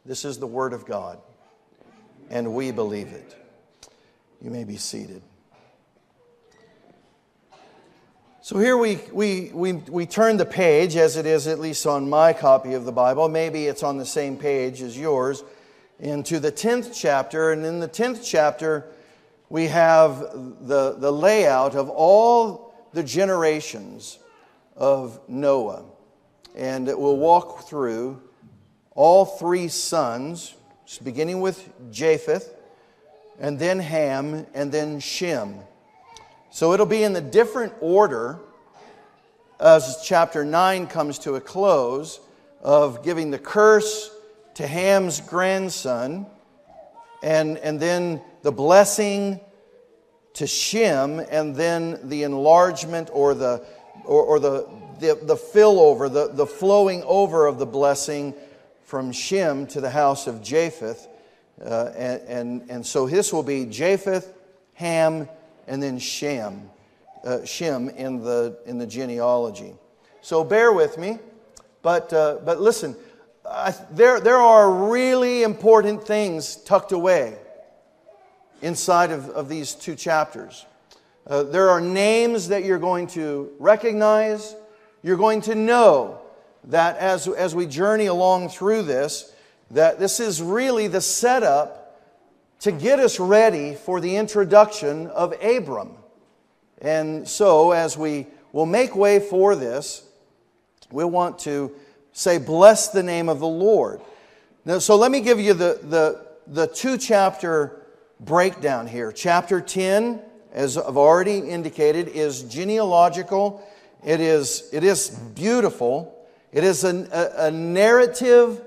This is the Word of God, and we believe it. You may be seated. So here we turn the page, as it is at least on my copy of the Bible. Maybe it's on the same page as yours, into the 10th chapter. And in the 10th chapter, we have the layout of all the generations of Noah. And we'll walk through all three sons, beginning with Japheth, and then Ham, and then Shem. So it'll be in the different order as chapter 9 comes to a close, of giving the curse to Ham's grandson, and then the blessing to Shem, and then the enlargement or the fill over, the flowing over of the blessing from Shem to the house of Japheth. And so this will be Japheth, Ham, and then Shem in the genealogy. So bear with me, but listen, there are really important things tucked away inside of these two chapters. There are names that you're going to recognize. You're going to know that as we journey along through this, that this is really the setup to get us ready for the introduction of Abram. And so, as we will make way for this, we want to say, bless the name of the Lord. Now, so let me give you the two-chapter breakdown here. Chapter 10, as I've already indicated, is genealogical. It is beautiful. It is a narrative,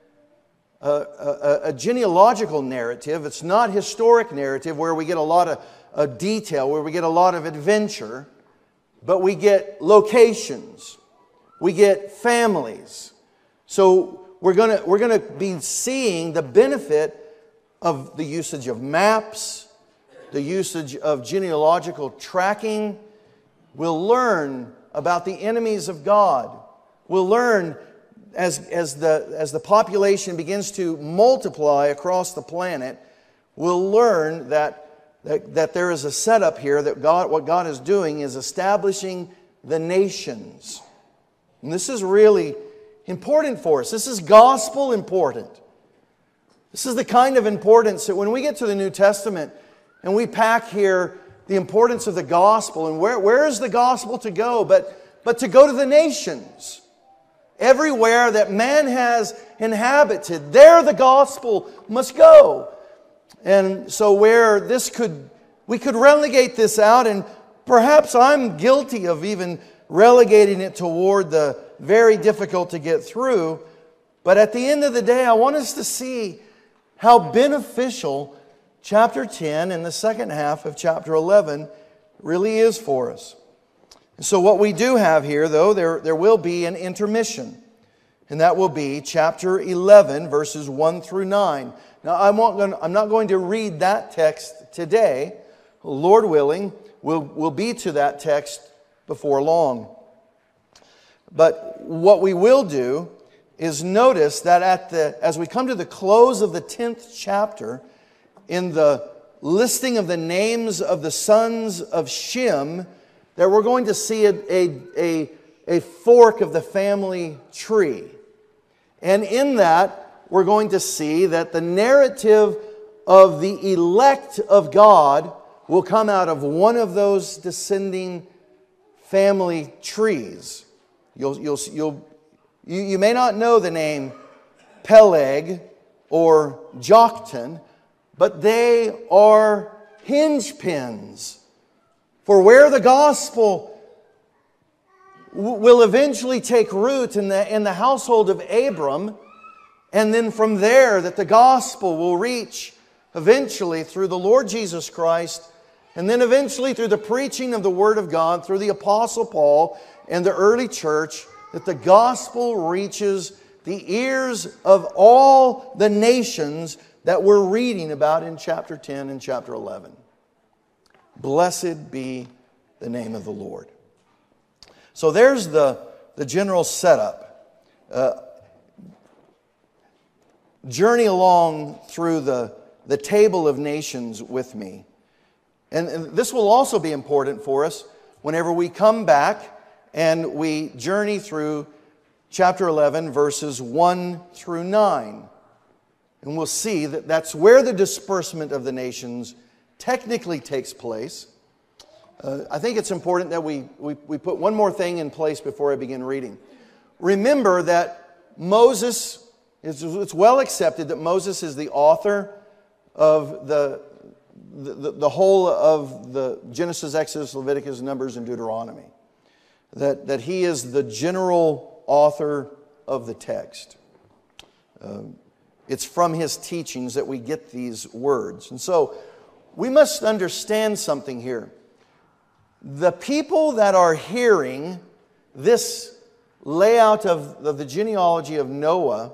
a genealogical narrative. It's not historic narrative where we get a lot of detail, where we get a lot of adventure, but we get locations, we get families. So we're gonna be seeing the benefit of the usage of maps, the usage of genealogical tracking. We'll learn about the enemies of God. We'll learn as the population begins to multiply across the planet, we'll learn that there is a setup here, that what God is doing is establishing the nations. And this is really important for us. This is gospel important. This is the kind of importance that when we get to the New Testament and we pack here the importance of the gospel, and where is the gospel to go but to go to the nations. Everywhere that man has inhabited, there the gospel must go. And so we could relegate this out, and perhaps I'm guilty of even relegating it toward the very difficult to get through. But at the end of the day, I want us to see how beneficial chapter 10 and the second half of chapter 11 really is for us. So what we do have here, though, there will be an intermission. And that will be chapter 11, verses 1 through 9. Now, I'm not going to read that text today. Lord willing, we'll be to that text before long. But what we will do is notice that as we come to the close of the 10th chapter, in the listing of the names of the sons of Shem, that we're going to see a fork of the family tree. And in that, we're going to see that the narrative of the elect of God will come out of one of those descending family trees. You may not know the name Peleg or Joktan, but they are hinge pins for where the gospel will eventually take root in the household of Abram, and then from there that the gospel will reach eventually through the Lord Jesus Christ, and then eventually through the preaching of the Word of God, through the Apostle Paul and the early church, that the gospel reaches the ears of all the nations that we're reading about in chapter 10 and chapter 11. Blessed be the name of the Lord. So there's the general setup. journey along through the table of nations with me. And this will also be important for us whenever we come back and we journey through chapter 11, verses 1 through 9. And we'll see that that's where the disbursement of the nations technically takes place. I think it's important that we put one more thing in place before I begin reading. Remember that Moses, it's well accepted that Moses is the author of the whole of the Genesis, Exodus, Leviticus, Numbers, and Deuteronomy. That he is the general author of the text. It's from his teachings that we get these words. And so we must understand something here. The people that are hearing this layout of the genealogy of Noah,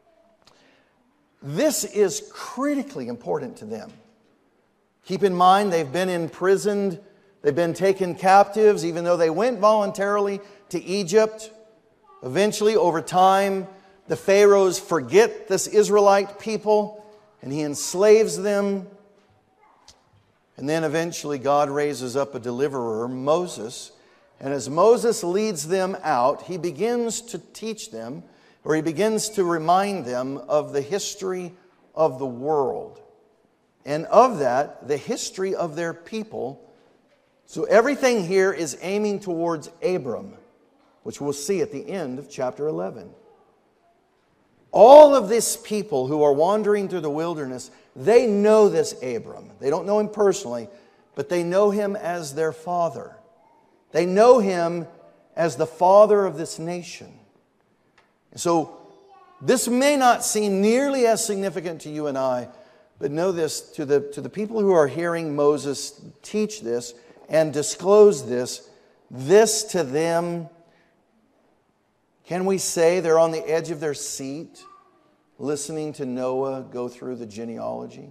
this is critically important to them. Keep in mind, they've been imprisoned, they've been taken captives, even though they went voluntarily to Egypt. Eventually, over time, the Pharaohs forget this Israelite people, and he enslaves them. And then eventually God raises up a deliverer, Moses. And as Moses leads them out, he begins to teach them, or he begins to remind them of the history of the world. And of that, the history of their people. So everything here is aiming towards Abram, which we'll see at the end of chapter 11. All of these people who are wandering through the wilderness, they know this Abram. They don't know him personally, but they know him as their father. They know him as the father of this nation. So this may not seem nearly as significant to you and I, but know this, to the people who are hearing Moses teach this and disclose this to them, can we say they're on the edge of their seat, listening to Noah go through the genealogy?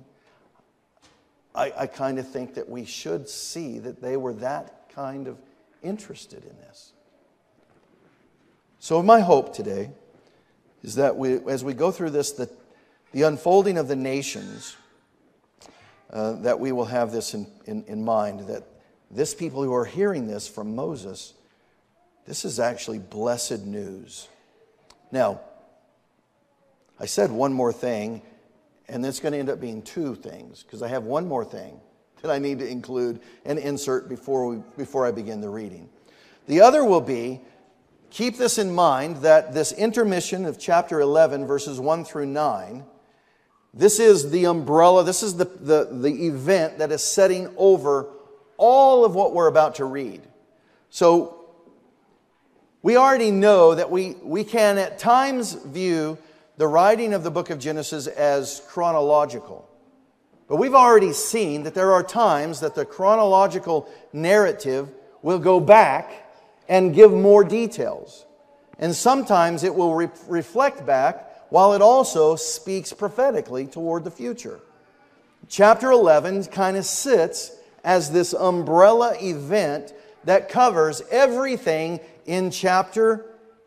I kind of think that we should see that they were that kind of interested in this. So my hope today is that as we go through this, the unfolding of the nations, that we will have this in mind, that this people who are hearing this from Moses, this is actually blessed news. Now, I said one more thing, and it's going to end up being two things, because I have one more thing that I need to include and insert before I begin the reading. The other will be, keep this in mind, that this intermission of chapter 11, verses 1 through 9, this is the umbrella, this is the event that is setting over all of what we're about to read. So, we already know that we can at times view the writing of the book of Genesis as chronological. But we've already seen that there are times that the chronological narrative will go back and give more details. And sometimes it will reflect back while it also speaks prophetically toward the future. Chapter 11 kind of sits as this umbrella event that covers everything in chapter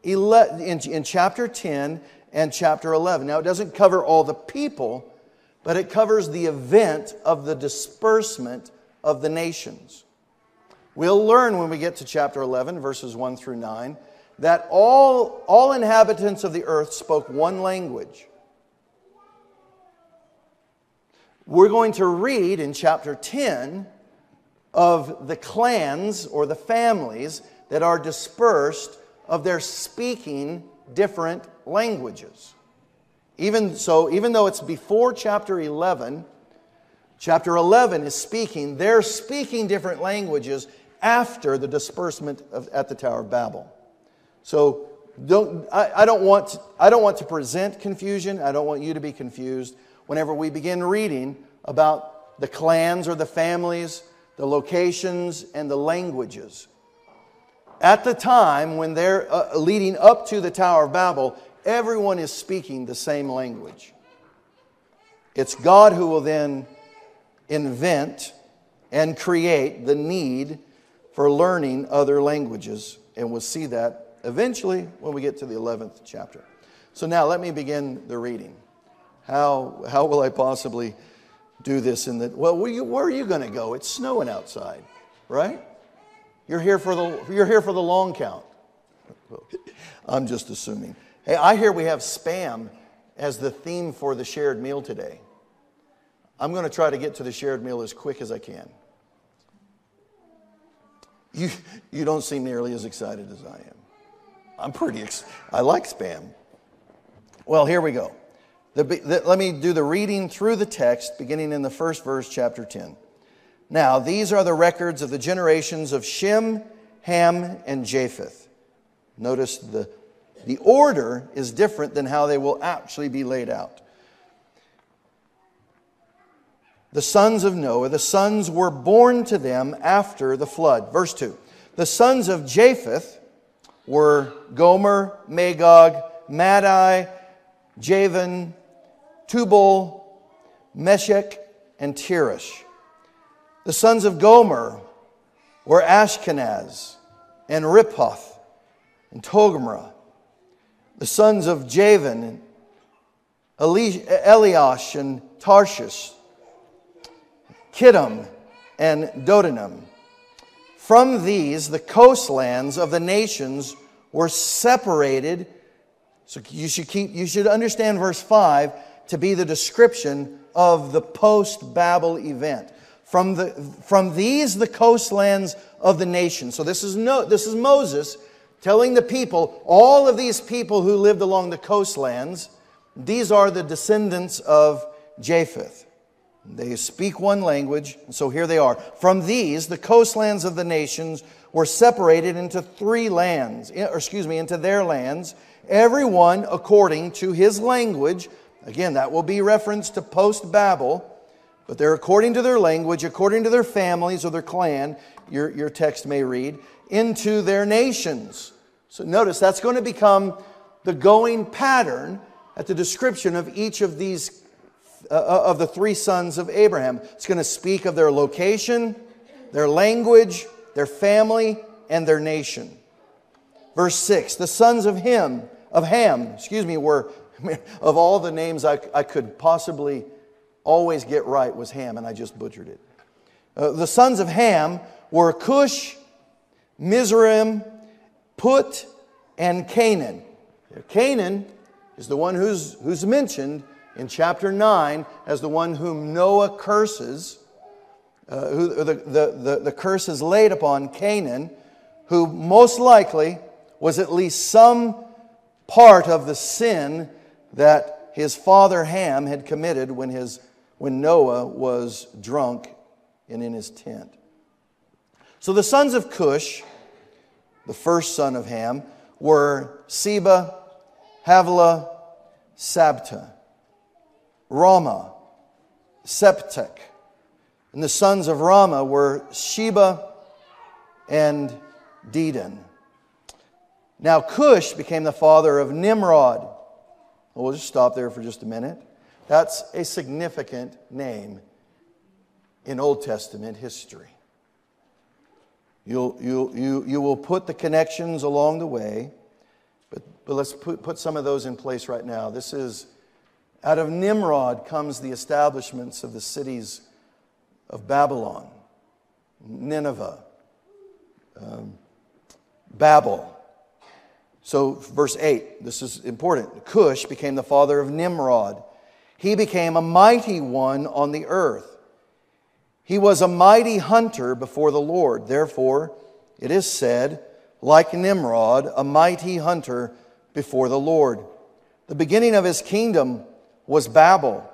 10 and chapter 11. Now, it doesn't cover all the people, but it covers the event of the disbursement of the nations. We'll learn when we get to chapter 11, verses 1 through 9, that all inhabitants of the earth spoke one language. We're going to read in chapter 10 of the clans or the families that are dispersed of their speaking different languages. Even though it's before chapter 11 is speaking, they're speaking different languages after the disbursement at the Tower of Babel. So I don't want to present confusion. I don't want you to be confused whenever we begin reading about the clans or the families, the locations, and the languages. At the time when they're leading up to the Tower of Babel, everyone is speaking the same language. It's God who will then invent and create the need for learning other languages. And we'll see that eventually when we get to the 11th chapter. So now let me begin the reading. How will I possibly do this well, where are you going to go? It's snowing outside, right? You're here for the long count. I'm just assuming. Hey, I hear we have Spam as the theme for the shared meal today. I'm going to try to get to the shared meal as quick as I can. You don't seem nearly as excited as I am. I like Spam. Well, here we go. Let me do the reading through the text, beginning in the first verse, chapter 10. Now, these are the records of the generations of Shem, Ham, and Japheth. Notice the order is different than how they will actually be laid out. The sons of Noah, the sons were born to them after the flood. Verse 2. The sons of Japheth were Gomer, Magog, Madai, Javan, Tubal, Meshech, and Tirish. The sons of Gomer were Ashkenaz and Riphath and Togarmah. The sons of Javan, Eliash and Tarshish, Kittim and Dodanim. From these, the coastlands of the nations were separated. So you should understand verse 5 to be the description of the post-Babel event. From these, the coastlands of the nations. So this is Moses telling the people, all of these people who lived along the coastlands, these are the descendants of Japheth. They speak one language, and so here they are. From these, the coastlands of the nations were separated into into their lands, everyone according to his language. Again, that will be reference to post-Babel, but they're according to their language, according to their families or their clan, your text may read, into their nations. So notice that's going to become the going pattern at the description of each of these of the three sons of Abraham. It's going to speak of their location, their language, their family, and their nation. Verse 6, the sons of Ham, were, of all the names I could possibly always get right was Ham, and I just butchered it. The sons of Ham were Cush, Mizraim, Put, and Canaan. Canaan is the one who's mentioned in chapter 9 as the one whom Noah curses, the curse is laid upon Canaan, who most likely was at least some part of the sin that his father Ham had committed when Noah was drunk and in his tent. So the sons of Cush, the first son of Ham, were Seba, Havilah, Sabta, Ramah, Septek. And the sons of Ramah were Sheba and Dedan. Now Cush became the father of Nimrod. We'll just stop there for just a minute. That's a significant name in Old Testament history. You will put the connections along the way, but let's put some of those in place right now. This is, out of Nimrod comes the establishments of the cities of Babylon, Nineveh, Babel. So verse 8, this is important. Cush became the father of Nimrod. He became a mighty one on the earth. He was a mighty hunter before the Lord. Therefore, it is said, like Nimrod, a mighty hunter before the Lord. The beginning of his kingdom was Babel,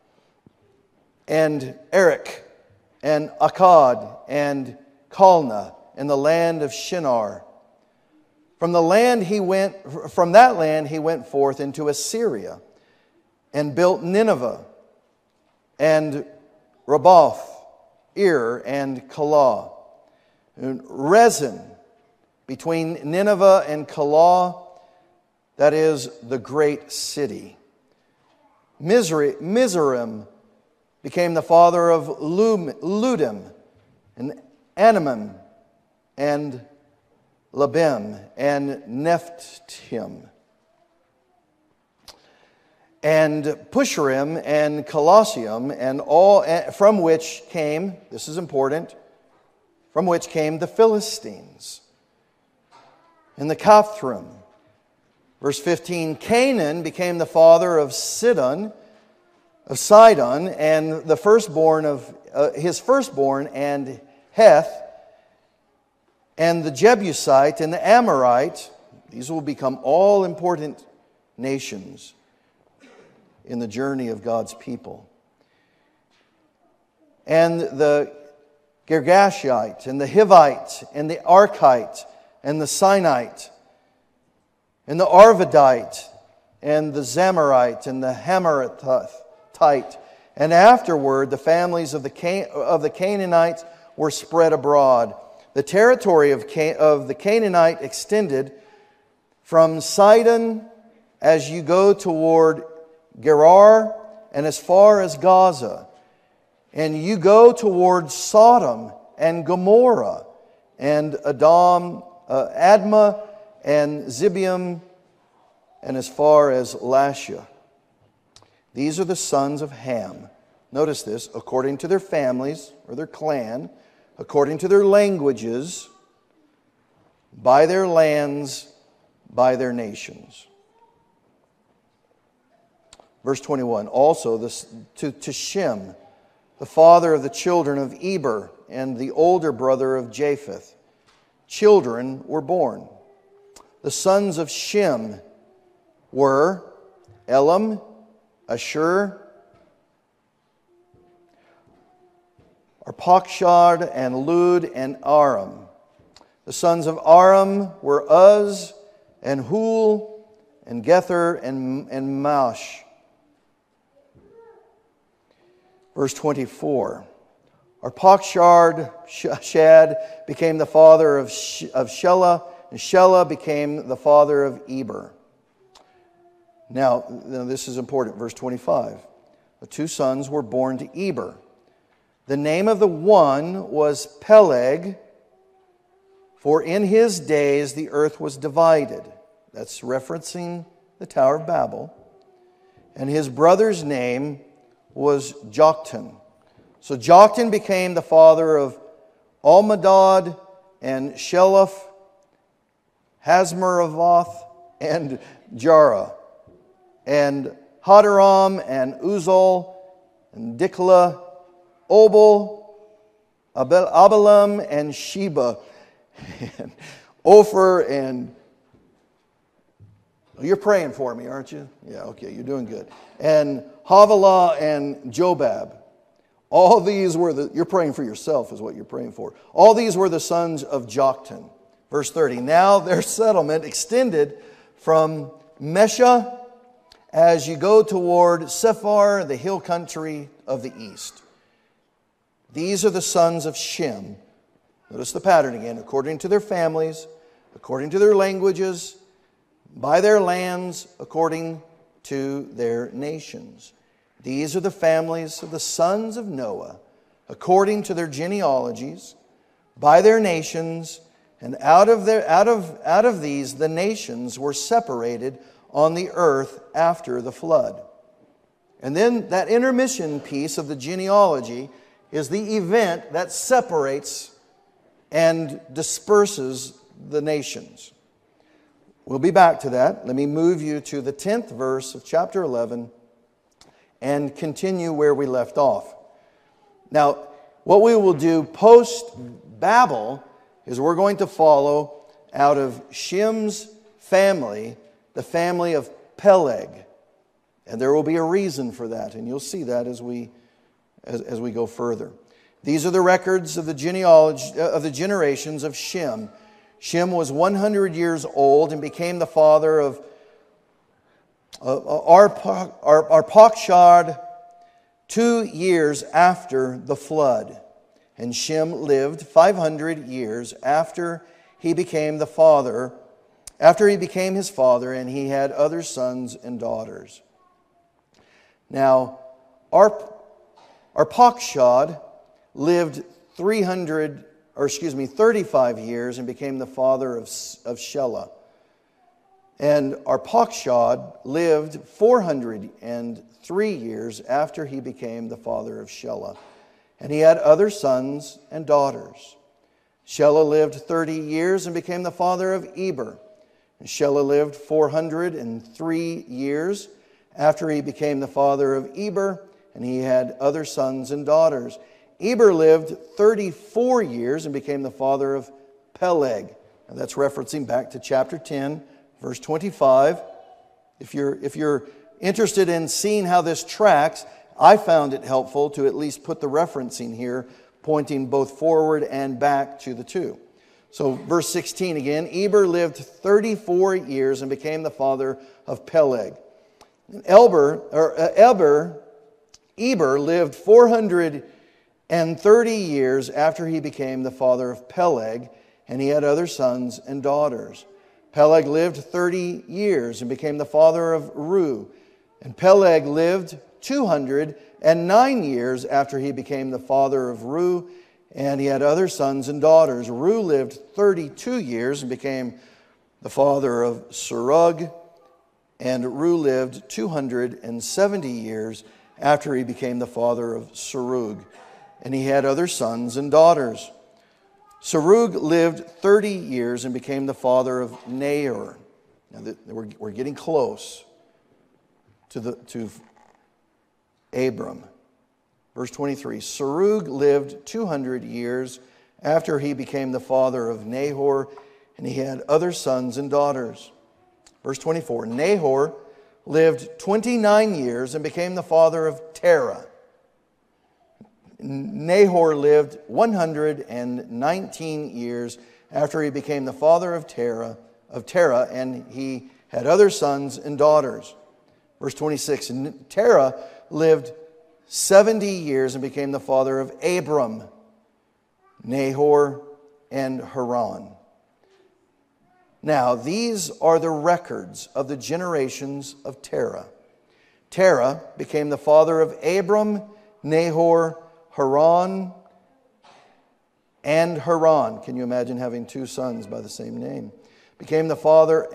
and Erech, and Akkad, and Calneh, and the land of Shinar. From that land he went forth into Assyria, and built Nineveh, and Rabbah, Ir, and Calah. And Rezin, between Nineveh and Calah, that is the great city. Mizraim became the father of Ludim, and Anamim, and Labim, and Nephtim. and Pusharim and Colosseum, and all from which came, this is important, from which came the Philistines, and the Caphtorim. Verse 15, Canaan became the father of Sidon, and the firstborn of his firstborn, and Heth, and the Jebusite, and the Amorite. These will become all important nations in the journey of God's people. And the Girgashite, and the Hivite, and the Arkite, and the Sinite, and the Arvadite, and the Zamorite, and the Hamathite. And afterward, the families of the Canaanites were spread abroad. The territory of the Canaanite extended from Sidon as you go toward Gerar, and as far as Gaza. And you go toward Sodom and Gomorrah, and Admah and Zibium, and as far as Lasha. These are the sons of Ham. Notice this, according to their families, or their clan, according to their languages, by their lands, by their nations. Verse 21, also to Shem, the father of the children of Eber, and the older brother of Japheth. Children were born. The sons of Shem were Elam, Ashur, Arpachshad, and Lud, and Aram. The sons of Aram were Uz, and Hul, and Gether, and Maush. Verse 24, Arpachshad became the father of Shelah, and Shelah became the father of Eber. Now, this is important. Verse 25, the two sons were born to Eber. The name of the one was Peleg, for in his days the earth was divided. That's referencing the Tower of Babel. And his brother's name was Joktan. So Joktan became the father of Almadad and Sheleph, Hazmaravoth, and Jarah, and Hadaram, and Uzal, and Diklah, Obal, Abilam, and Sheba, and Ophir, and... You're praying for me, aren't you? Yeah, okay, you're doing good. And Havilah and Jobab. All these were you're praying for yourself is what you're praying for. All these were the sons of Joktan. Verse 30, now their settlement extended from Mesha as you go toward Sephar, the hill country of the east. These are the sons of Shem. Notice the pattern again. According to their families, according to their languages, by their lands, according to their nations. These are the families of the sons of Noah, according to their genealogies, by their nations, and out of these the nations were separated on the earth after the flood. And then that intermission piece of the genealogy is the event that separates and disperses the nations. We'll be back to that. Let me move you to the 10th verse of chapter 11 and continue where we left off. Now, what we will do post-Babel is we're going to follow out of Shem's family, the family of Peleg. And there will be a reason for that, and you'll see that as we go further. These are the records of the genealogy of the generations of Shem. Shem was 100 years old and became the father of Arpachshad 2 years after the flood. And Shem lived 500 years after he became his father, and he had other sons and daughters. Now, Arpachshad lived 35 years and became the father of Shelah. And Arpachshad lived 403 years after he became the father of Shelah. And he had other sons and daughters. Shelah lived 30 years and became the father of Eber. And Shelah lived 403 years after he became the father of Eber, and he had other sons and daughters. Eber lived 34 years and became the father of Peleg. And that's referencing back to chapter 10, verse 25. If you're interested in seeing how this tracks, I found it helpful to at least put the referencing here, pointing both forward and back to the two. So verse 16 again, Eber lived 34 years and became the father of Peleg. And Eber lived 430 years after he became the father of Peleg, and he had other sons and daughters. Peleg lived 30 years and became the father of Reu. And Peleg lived 209 years after he became the father of Reu, and he had other sons and daughters. Reu lived 32 years and became the father of Serug, and Reu lived 270 years after he became the father of Serug, and he had other sons and daughters. Serug lived 30 years and became the father of Nahor. Now we're getting close to Abram. Verse 23, Serug lived 200 years after he became the father of Nahor, and he had other sons and daughters. Verse 24, Nahor lived 29 years and became the father of Terah. Nahor lived 119 years after he became the father of Terah, and he had other sons and daughters. Verse 26, Terah lived 70 years and became the father of Abram, Nahor, and Haran. Now, these are the records of the generations of Terah. Terah became the father of Abram, Nahor, Haran, and Haran. Can you imagine having two sons by the same name? Became the father,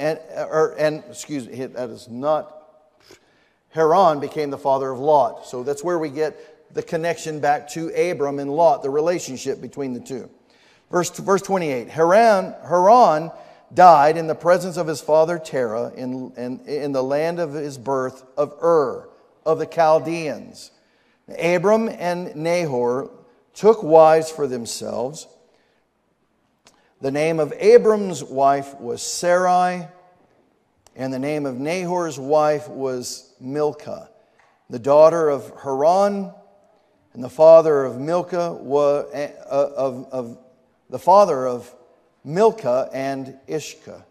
Haran became the father of Lot. So that's where we get the connection back to Abram and Lot, the relationship between the two. Verse 28, Haran died in the presence of his father Terah in the land of his birth of Ur, of the Chaldeans. Abram and Nahor took wives for themselves. The name of Abram's wife was Sarai, and the name of Nahor's wife was Milcah, the daughter of Haran, and the father of Milcah the father of Milcah and Ishka.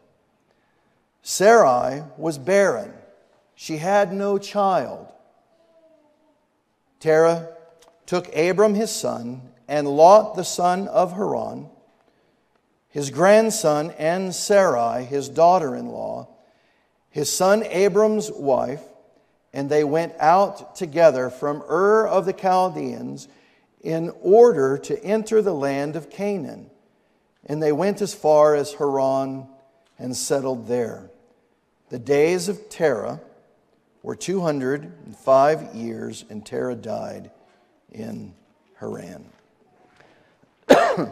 Sarai was barren; she had no child. Terah took Abram his son, and Lot the son of Haran, his grandson, and Sarai his daughter-in-law, his son Abram's wife, and they went out together from Ur of the Chaldeans in order to enter the land of Canaan. And they went as far as Haran and settled there. The days of Terah were 205 years, and Terah died in Haran. And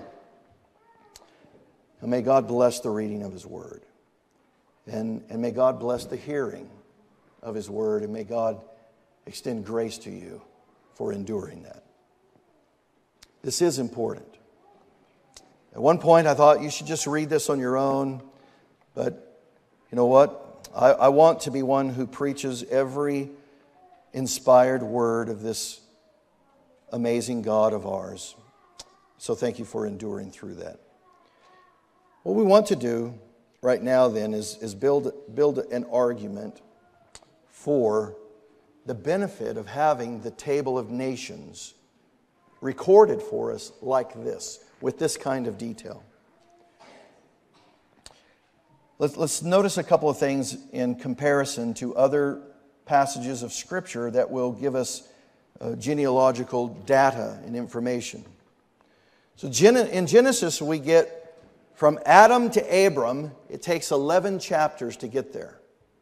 may God bless the reading of His Word. And may God bless the hearing of His Word, and may God extend grace to you for enduring that. This is important. At one point I thought you should just read this on your own, but you know what? I want to be one who preaches every inspired word of this amazing God of ours. So thank you for enduring through that. What we want to do right now then is build an argument for the benefit of having the Table of Nations recorded for us like this, with this kind of detail. Let's notice a couple of things in comparison to other passages of Scripture that will give us genealogical data and information. So in Genesis we get from Adam to Abram, it takes 11 chapters to get there.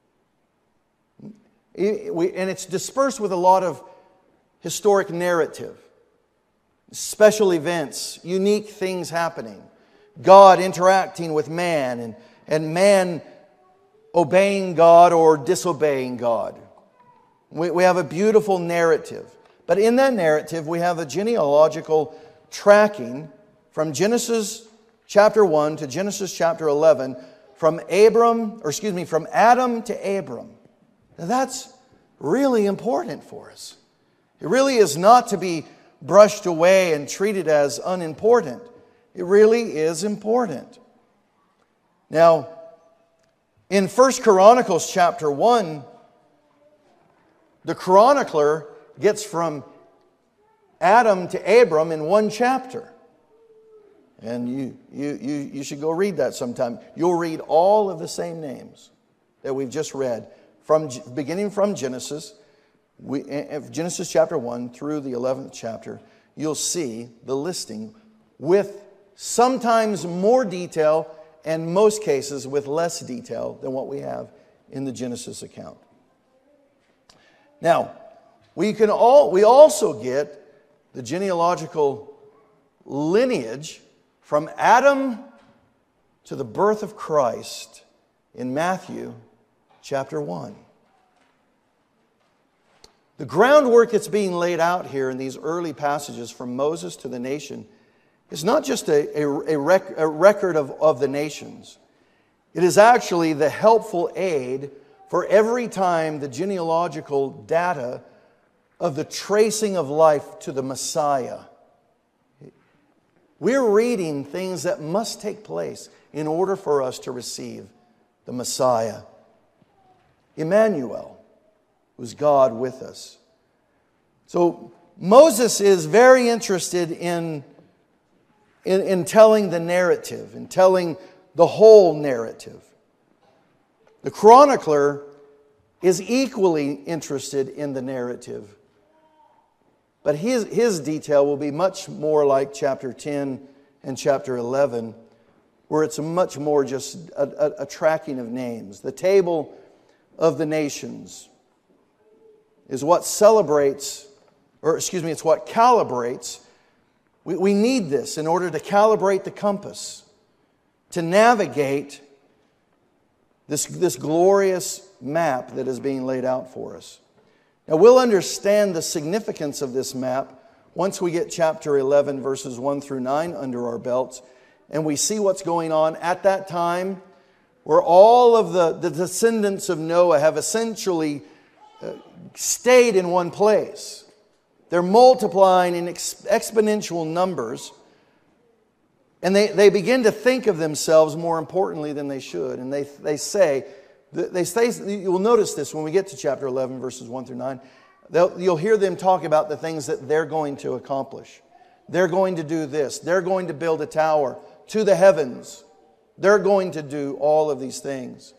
And it's dispersed with a lot of historic narrative, special events, unique things happening, God interacting with man, and man obeying God or disobeying God. We have a beautiful narrative. But in that narrative, we have a genealogical tracking from Genesis chapter 1 to Genesis chapter 11, from Adam to Abram. Now that's really important for us. It really is not to be brushed away and treated as unimportant. It really is important. Now, in 1 Chronicles chapter 1, the chronicler gets from Adam to Abram in one chapter. And you should go read that sometime. You'll read all of the same names that we've just read, beginning from Genesis, Genesis chapter 1 through the 11th chapter. You'll see the listing with sometimes more detail and most cases with less detail than what we have in the Genesis account. Now, we also get the genealogical lineage from Adam to the birth of Christ in Matthew chapter 1. The groundwork that's being laid out here in these early passages from Moses to the nation is not just a record of the nations. It is actually the helpful aid for every time the genealogical data of the tracing of life to the Messiah. We're reading things that must take place in order for us to receive the Messiah. Emmanuel, who's God with us. So Moses is very interested in telling the narrative, in telling the whole narrative. The chronicler is equally interested in the narrative. But his detail will be much more like chapter 10 and chapter 11, where it's much more just a tracking of names. The table of the nations is what celebrates, it's what calibrates. We need this in order to calibrate the compass, to navigate this glorious map that is being laid out for us. Now, we'll understand the significance of this map once we get chapter 11, verses 1 through 9 under our belts, and we see what's going on at that time, where all of the descendants of Noah have essentially stayed in one place. They're multiplying in exponential numbers, and they begin to think of themselves more importantly than they should. And they say, you'll notice this when we get to chapter 11, verses 1 through 9. You'll hear them talk about the things that they're going to accomplish. They're going to do this. They're going to build a tower to the heavens. They're going to do all of these things.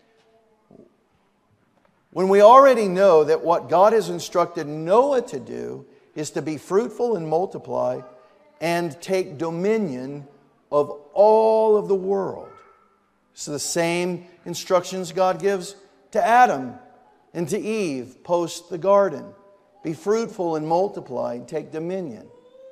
When we already know that what God has instructed Noah to do is to be fruitful and multiply and take dominion of all of the world. It's the same instructions God gives to Adam and to Eve post the garden. Be fruitful and multiply and take dominion.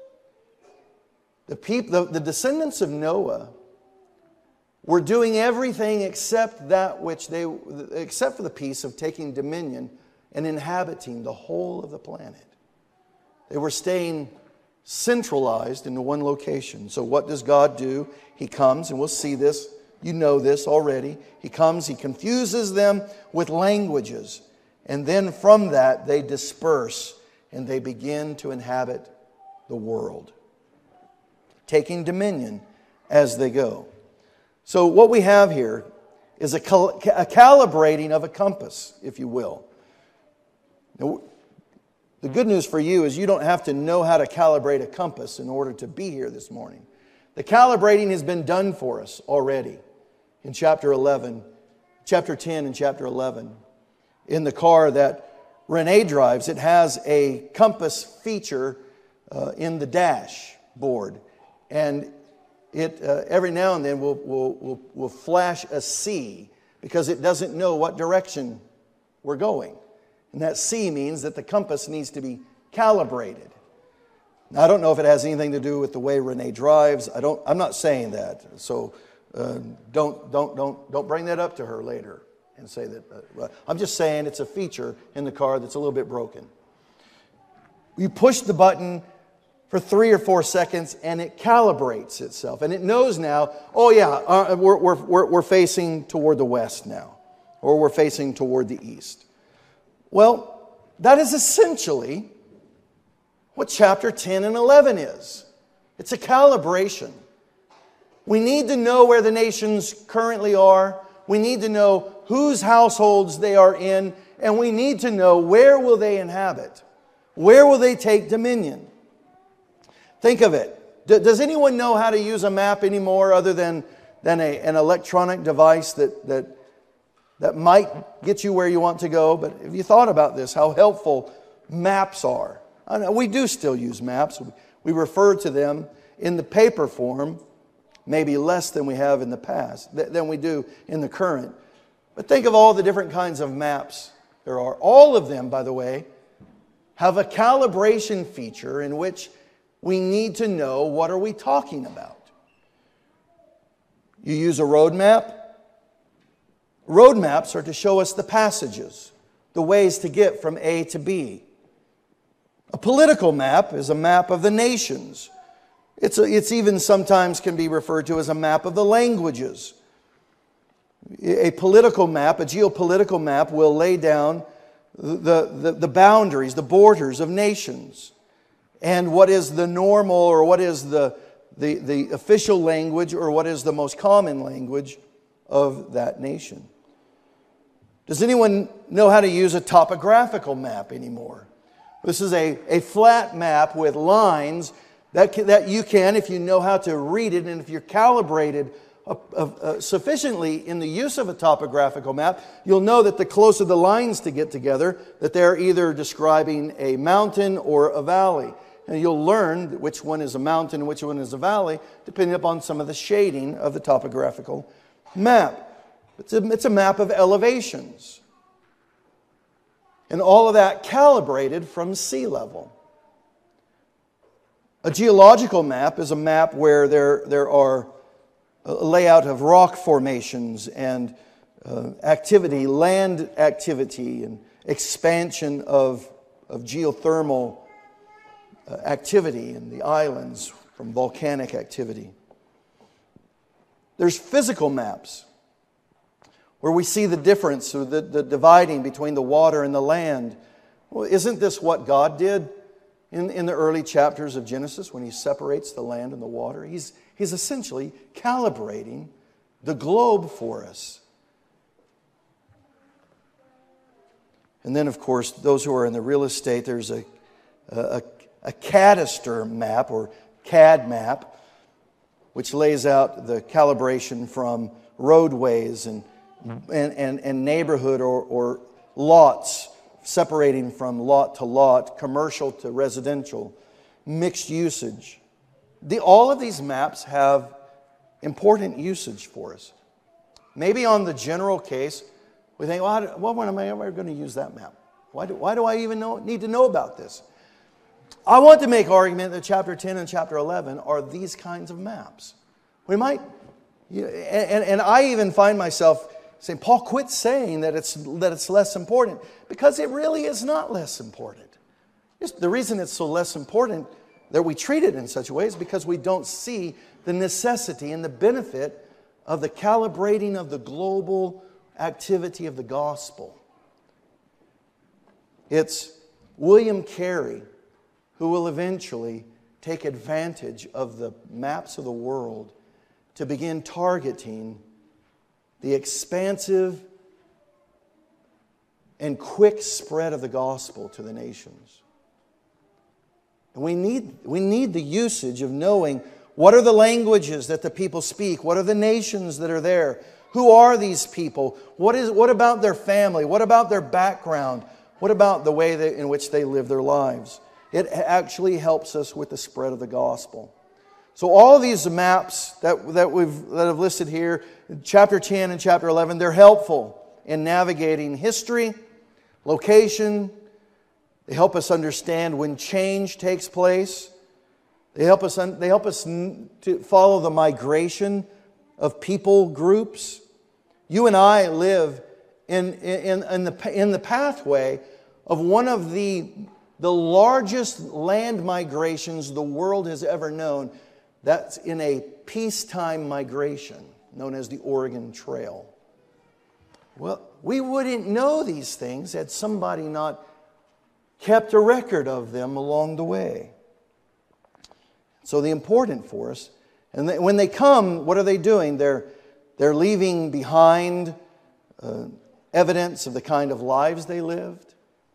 The descendants of Noah were doing everything except for the piece of taking dominion and inhabiting the whole of the planet. They were staying centralized into one location. So what does God do? He comes, and we'll see this. You know this already. He comes, He confuses them with languages. And then from that, they disperse and they begin to inhabit the world, taking dominion as they go. So what we have here is a calibrating of a compass, if you will. Now, the good news for you is you don't have to know how to calibrate a compass in order to be here this morning. The calibrating has been done for us already in chapter 10 and chapter 11. In the car that Renee drives, it has a compass feature in the dashboard. And it every now and then will flash a C because it doesn't know what direction we're going. And that C means that the compass needs to be calibrated. Now, I don't know if it has anything to do with the way Renee drives. I'm not saying that. So don't bring that up to her later and say that. I'm just saying it's a feature in the car that's a little bit broken. You push the button for 3 or 4 seconds and it calibrates itself. And it knows now, oh yeah, we're facing toward the west now. Or we're facing toward the east. Well, that is essentially what chapter 10 and 11 is. It's a calibration. We need to know where the nations currently are. We need to know whose households they are in. And we need to know where will they inhabit. Where will they take dominion? Think of it. Does anyone know how to use a map anymore other than an electronic device that might get you where you want to go? But have you thought about this, how helpful maps are? I know we do still use maps. We refer to them in the paper form, maybe less than we have in the past, than we do in the current. But think of all the different kinds of maps there are. All of them, by the way, have a calibration feature in which we need to know what are we talking about. You use a road map. Road maps are to show us the passages, the ways to get from A to B. A political map is a map of the nations. It's even sometimes can be referred to as a map of the languages. A political map, a geopolitical map, will lay down the boundaries, the borders of nations, and what is the normal or what is the official language or what is the most common language of that nation. Does anyone know how to use a topographical map anymore? This is a flat map with lines that you can, if you know how to read it and if you're calibrated sufficiently in the use of a topographical map, you'll know that the closer the lines to get together, that they're either describing a mountain or a valley. And you'll learn which one is a mountain and which one is a valley, depending upon some of the shading of the topographical map. It's a map of elevations. And all of that calibrated from sea level. A geological map is a map where there are a layout of rock formations and activity, land activity, and expansion of geothermal activity in the islands from volcanic activity. There's physical maps where we see the difference, or the dividing between the water and the land. Well, isn't this what God did in the early chapters of Genesis when He separates the land and the water? He's essentially calibrating the globe for us. And then, of course, those who are in the real estate, there's a cadastre map or CAD map, which lays out the calibration from roadways and neighborhood or lots, separating from lot to lot, commercial to residential, mixed usage. All of these maps have important usage for us. Maybe on the general case, we think, well, when am I ever going to use that map? Why do I even need to know about this? I want to make argument that chapter 10 and chapter 11 are these kinds of maps. We might, and I even find myself saying, Paul, quit saying that it's less important, because it really is not less important. The reason it's so less important that we treat it in such a way is because we don't see the necessity and the benefit of the calibrating of the global activity of the gospel. It's William Carey who will eventually take advantage of the maps of the world to begin targeting the expansive and quick spread of the gospel to the nations. And we need the usage of knowing what are the languages that the people speak, what are the nations that are there, who are these people, what about their family, what about their background, what about the way in which they live their lives. It actually helps us with the spread of the gospel. So all of these maps that have listed here, chapter 10 and chapter 11, they're helpful in navigating history, location. They help us understand when change takes place. They help us to follow the migration of people groups. You and I live in the pathway of one of the largest land migrations the world has ever known. That's in a peacetime migration known as the Oregon Trail. Well, we wouldn't know these things had somebody not kept a record of them along the way. So they're important for us. And when they come, what are they doing? They're leaving behind evidence of the kind of lives they lived.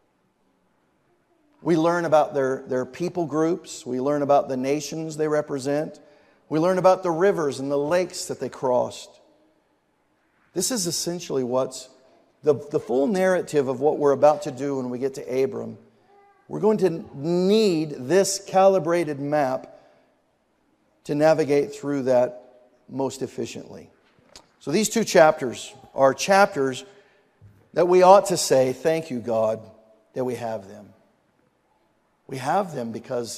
We learn about their people groups. We learn about the nations they represent. We learn about the rivers and the lakes that they crossed. This is essentially what's the full narrative of what we're about to do when we get to Abram. We're going to need this calibrated map to navigate through that most efficiently. So these two chapters are chapters that we ought to say, thank you, God, that we have them. We have them because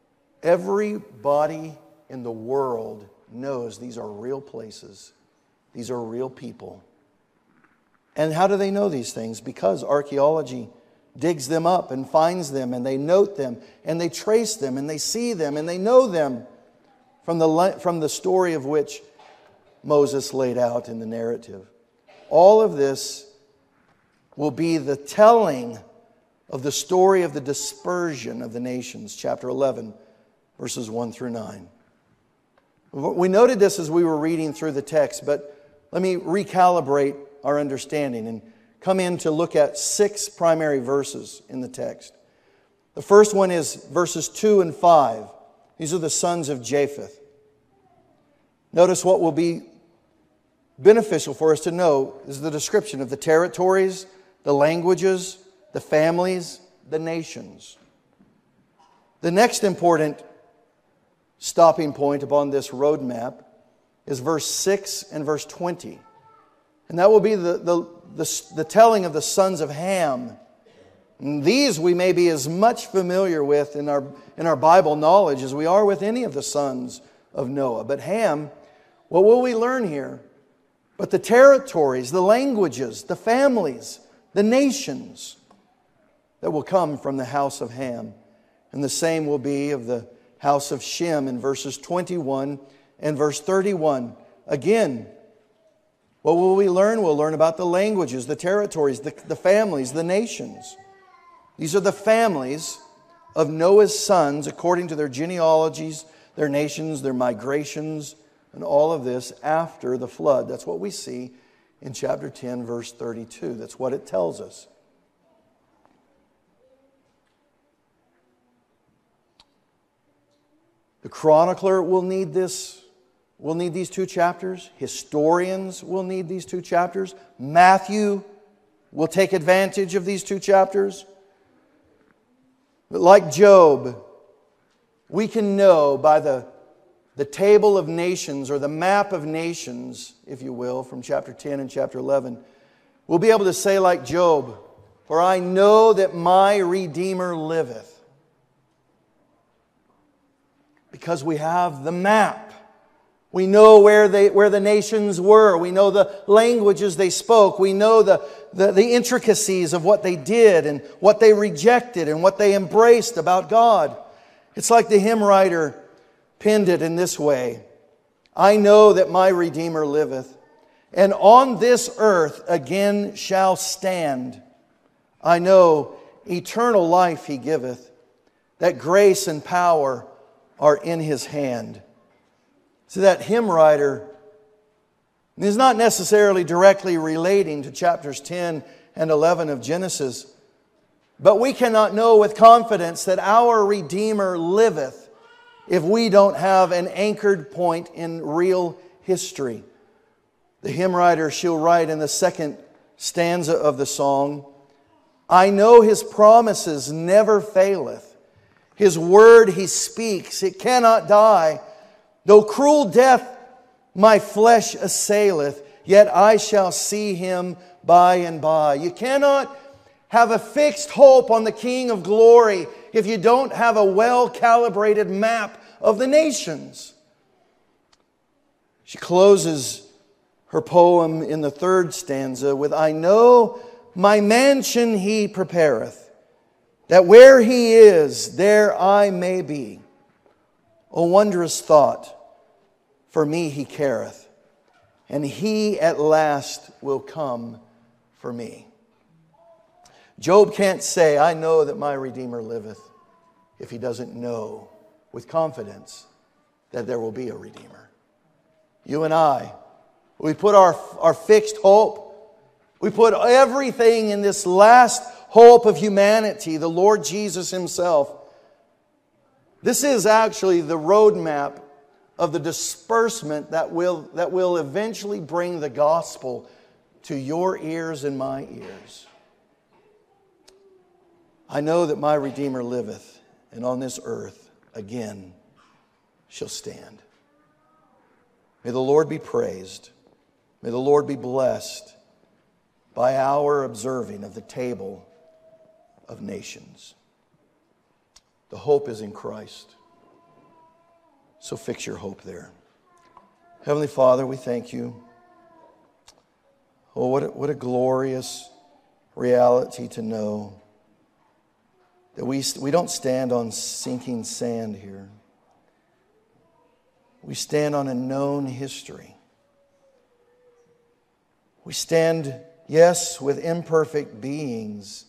everybody in the world knows these are real places. These are real people. And how do they know these things? Because archaeology digs them up and finds them, and they note them, and they trace them, and they see them, and they know them from the story of which Moses laid out in the narrative. All of this will be the telling of the story of the dispersion of the nations, chapter 11, verses 1 through 9. We noted this as we were reading through the text, but let me recalibrate our understanding and come in to look at 6 primary verses in the text. The first one is verses 2 and 5. These are the sons of Japheth. Notice what will be beneficial for us to know is the description of the territories, the languages, the families, the nations. The next important stopping point upon this roadmap is verse 6 and verse 20. And that will be the telling of the sons of Ham. And these we may be as much familiar with in our Bible knowledge as we are with any of the sons of Noah. But Ham, what will we learn here? But the territories, the languages, the families, the nations that will come from the house of Ham. And the same will be of the house of Shem in verses 21 and verse 31. Again, what will we learn? We'll learn about the languages, the territories, the families, the nations. These are the families of Noah's sons according to their genealogies, their nations, their migrations, and all of this after the flood. That's what we see in chapter 10, verse 32. That's what it tells us. The chronicler will need this. We'll need these 2 chapters. Historians will need these 2 chapters. Matthew will take advantage of these 2 chapters. But like Job, we can know by the table of nations, or the map of nations, if you will, from chapter 10 and chapter 11, we'll be able to say like Job, "For I know that my Redeemer liveth." Because we have the map. We know where the nations were. We know the languages they spoke. We know the intricacies of what they did and what they rejected and what they embraced about God. It's like the hymn writer penned it in this way. "I know that my Redeemer liveth, and on this earth again shall stand. I know eternal life He giveth, that grace and power are in His hand." So that hymn writer is not necessarily directly relating to chapters 10 and 11 of Genesis, but we cannot know with confidence that our Redeemer liveth if we don't have an anchored point in real history. The hymn writer, she'll write in the second stanza of the song, "I know His promises never faileth. His word He speaks, it cannot die. Though cruel death my flesh assaileth, yet I shall see Him by and by. You cannot have a fixed hope on the King of Glory if you don't have a well-calibrated map of the nations. She closes her poem in the third stanza with, I know my mansion He prepareth, that where He is, there I may be. O wondrous thought, for me He careth, and He at last will come for me. Job can't say, I know that my Redeemer liveth, if he doesn't know with confidence that there will be a Redeemer. You and I, we put our fixed hope, we put everything in this last hope of humanity, the Lord Jesus Himself. This is actually the roadmap of the disbursement that will eventually bring the gospel to your ears and my ears. I know that my Redeemer liveth, and on this earth again shall stand. May the Lord be praised. May the Lord be blessed by our observing of the table of nations. The hope is in Christ. So fix your hope there. Heavenly Father, we thank You. Oh, what a glorious reality to know that we don't stand on sinking sand here. We stand on a known history. We stand, yes, with imperfect beings,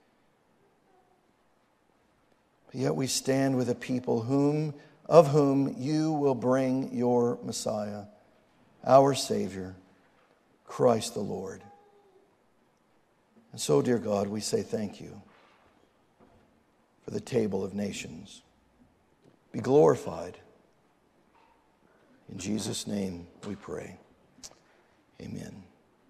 but yet we stand with a people of whom You will bring Your Messiah, our Savior, Christ the Lord. And so, dear God, we say thank You for the table of nations. Be glorified. In Jesus' name we pray. Amen.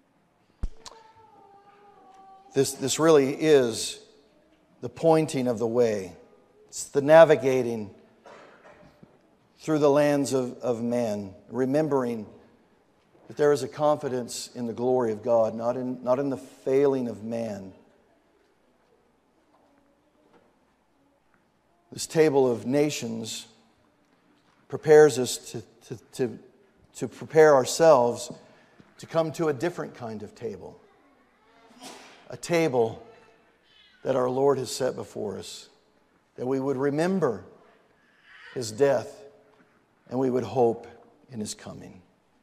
This really is the pointing of the way. It's the navigating through the lands of man, remembering that there is a confidence in the glory of God, not in the failing of man. This table of nations prepares us to prepare ourselves to come to a different kind of table. A table that our Lord has set before us, that we would remember His death and we would hope in His coming.